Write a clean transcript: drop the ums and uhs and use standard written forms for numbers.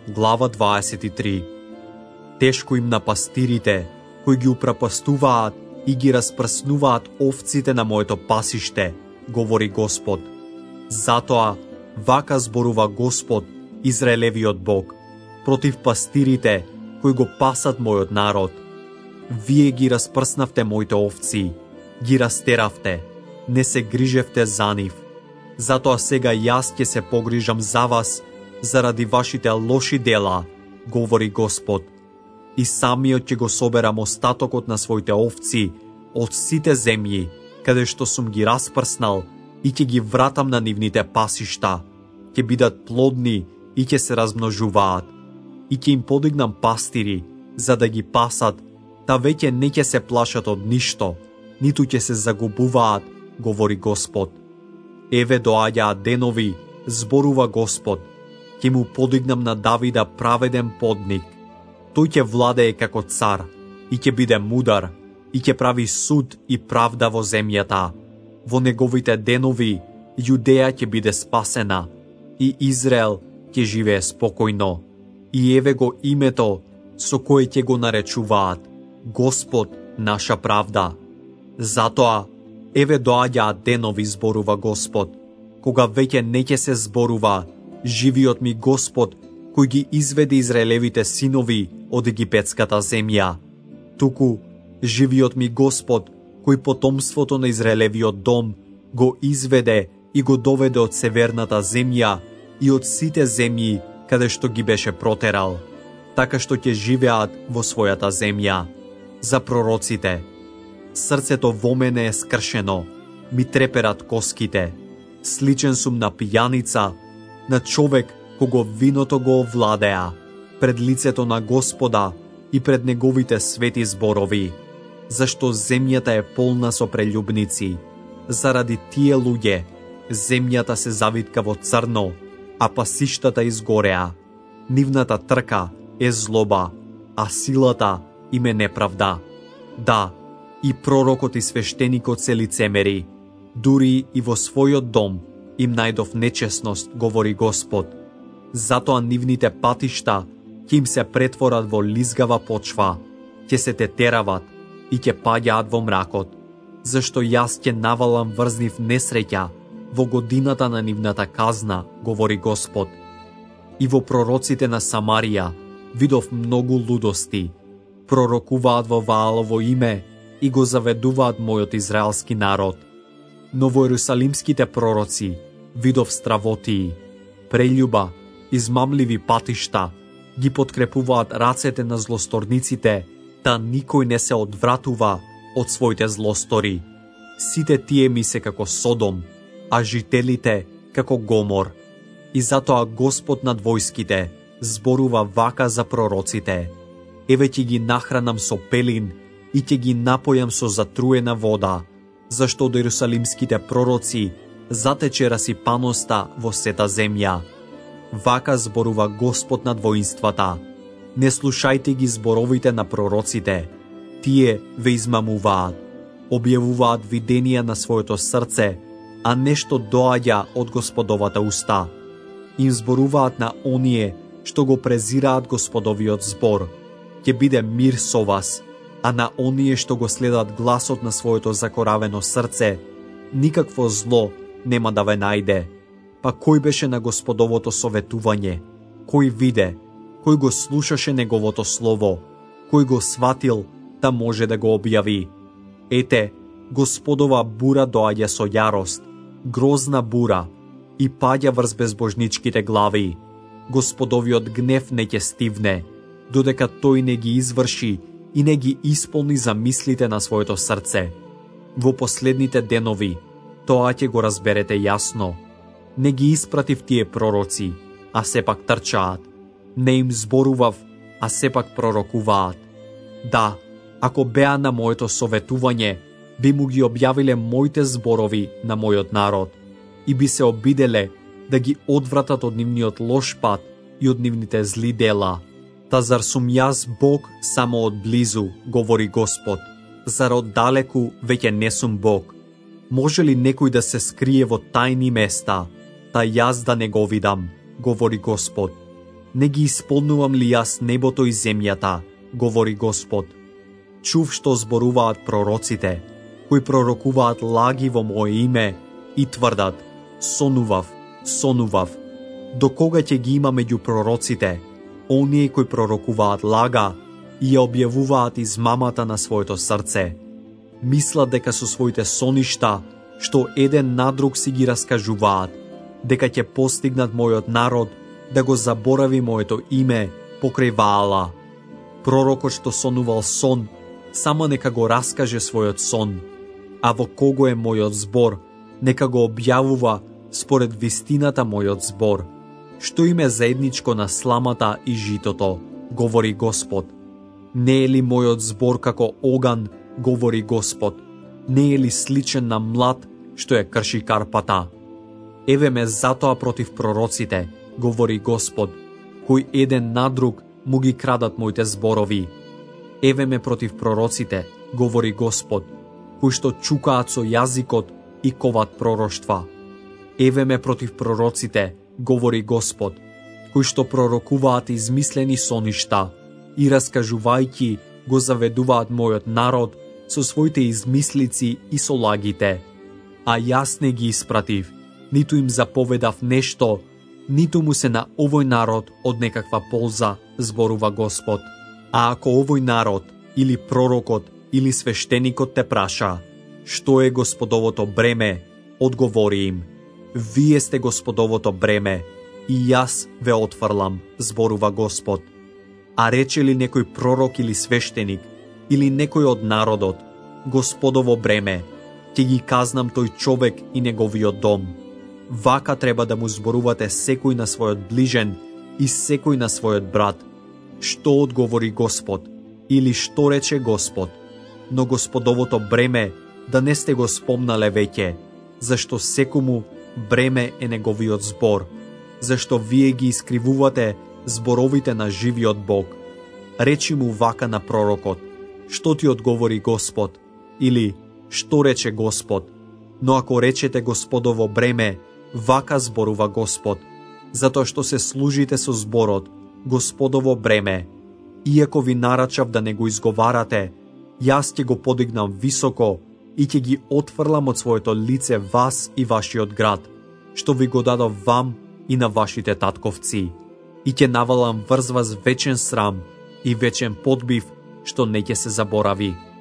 Глава 23. Тешко им на пастирите, кои ги упропастуваат и ги распрснуваат овците на моето пасиште, говори Господ. Затоа, вака зборува Господ, Израелевиот Бог, против пастирите, кои го пасат мојот народ. Вие ги распрснавте моите овци, ги растеравте, не се грижевте за нив. Затоа сега јас ќе се погрижам за вас, заради вашите лоши дела, говори Господ. И самиот ќе го соберам остатокот на своите овци од сите земји, каде што сум ги распрснал, и ќе ги вратам на нивните пасишта. Ќе бидат плодни и ќе се размножуваат. И ќе им подигнам пастири, за да ги пасат, та веќе не ќе се плашат од ништо, ниту ќе се загубуваат, говори Господ. Еве доаѓаат денови, зборува Господ, ќе му подигнам на Давида праведен подник. Тој ќе владее како цар, и ќе биде мудар, и ќе прави суд и правда во земјата. Во неговите денови, Јудеја ќе биде спасена, и Израел ќе живее спокојно. И еве го името со кое ќе го наречуваат Господ наша правда. Затоа, еве доаѓаат денови, зборува Господ, кога веќе не ќе се зборува живиот ми Господ, кој ги изведе Израелевите синови од египетската земја. Туку, живиот ми Господ, кој потомството на Израелевиот дом го изведе и го доведе од северната земја и од сите земји каде што ги беше протерал, така што ќе живеат во својата земја. За пророците: срцето во мене е скршено, ми треперат коските, сличен сум на пијаница, на човек кого виното го овладеа, пред лицето на Господа и пред неговите свети зборови, зашто земјата е полна со прелюбници. Заради тие луѓе, земјата се завитка во црно, а пасиштата изгореа. Нивната трка е злоба, а силата им е неправда. Да, и пророкот и свештеникот се лицемери, дури и во својот дом им најдов нечесност, говори Господ. Затоа нивните патишта ќе им се претворат во лизгава почва, ќе се тетерават и ќе паѓаат во мракот, зашто јас ќе навалам врз нив несреќа во годината на нивната казна, говори Господ. И во пророците на Самарија видов многу лудости, пророкуваат во Ваалово име и го заведуваат мојот израелски народ. Но во ерусалимските пророци видов стравотии, прељуба, измамливи патишта, ги подкрепуваат рацете на злосторниците, та никој не се одвратува од своите злостори. Сите тие ми се како Содом, а жителите како Гомор. И затоа Господ над војските зборува вака за пророците: еве ќе ги нахранам со пелин и ќе ги напојам со затруена вода, зашто од ерусалимските пророци затече расипаноста во сета земја. Вака зборува Господ над воинствата: не слушајте ги зборовите на пророците, тие ве измамуваат, објавуваат виденија на своето срце, а нешто доаѓа од Господовата уста. Им зборуваат на оние што го презираат Господовиот збор: ќе биде мир со вас, а на оние што го следат гласот на своето закоравено срце, никакво зло нема да ве најде. Па кој беше на Господовото советување? Кој виде? Кој го слушаше неговото слово? Кој го сватил да може да го објави? Ете, Господова бура доаѓа со јарост, грозна бура, и паѓа врз безбожничките глави. Господовиот гнев не ќе стивне, додека тој не ги изврши и не ги исполни замислите на своето срце. Во последните денови тоа ќе го разберете јасно. Не ги испратив тие пророци, а сепак трчаат. Не им зборував, а сепак пророкуваат. Да, ако беа на моето советување, би му ги објавиле моите зборови на мојот народ и би се обиделе да ги одвратат од нивниот лош пат и од нивните зли дела. Та зар сум јас Бог само од близу, говори Господ? Зар од далеку веќе не сум Бог? Може ли некој да се скрие во тајни места, та јас да не го видам, говори Господ? Не ги исполнувам ли јас небото и земјата, говори Господ. Чув што зборуваат пророците, кои пророкуваат лаги во мое име и тврдат: сонував, сонував. До кога ќе ги има меѓу пророците, оние кои пророкуваат лага и ја објавуваат измамата на своето срце? Мислат дека со своите соништа, што еден на друг си ги раскажуваат, дека ќе постигнат мојот народ да го заборави моето име покрај Ваала. Пророкот што сонувал сон, само нека го раскаже својот сон, а во кого е мојот збор, нека го објавува според вистината мојот збор. Што им е заедничко на сламата и житото, говори Господ. Не е ли мојот збор како оган, говори Господ? Не е ли сличен на млад што ја крши карпата? Еве ме затоа против пророците, говори Господ, кои еден на друг му ги крадат моите зборови. Еве ме против пророците, говори Господ, кои што чукаат со јазикот и коват пророштва. Еве ме против пророците, говори Господ, кои што пророкуваат измислени соништа и раскажувајќи го заведуваат мојот народ со своите измислици и со лагите. А јас не ги испратив, ниту им заповедав нешто, ниту му се на овој народ од некаква полза, зборува Господ. А ако овој народ, или пророкот, или свештеникот те праша, што е Господовото бреме, одговори им: вие сте Господовото бреме, и јас ве отфрлам, зборува Господ. А рече ли некој пророк или свештеник, или некој од народот: Господово бреме, ќе ги казнам тој човек и неговиот дом. Вака треба да му зборувате секој на својот ближен и секој на својот брат. Што одговори Господ, или што рече Господ? Но Господовото бреме да не сте го спомнале веќе, зашто секому бреме е неговиот збор, зашто вие ги искривувате зборовите на живиот Бог. Речи му вака на пророкот: што ти одговори Господ? Или што рече Господ? Но ако речете Господово бреме, вака зборува Господ, затоа што се служите со зборот Господово бреме. Иако ви нарачав да не го изговарате, јас ќе го подигнам високо и ќе ги отфрлам од своето лице вас и вашиот град, што ви го дадов вам и на вашите татковци, и ќе навалам врз вас вечен срам и вечен подбив, што не ќе се заборави.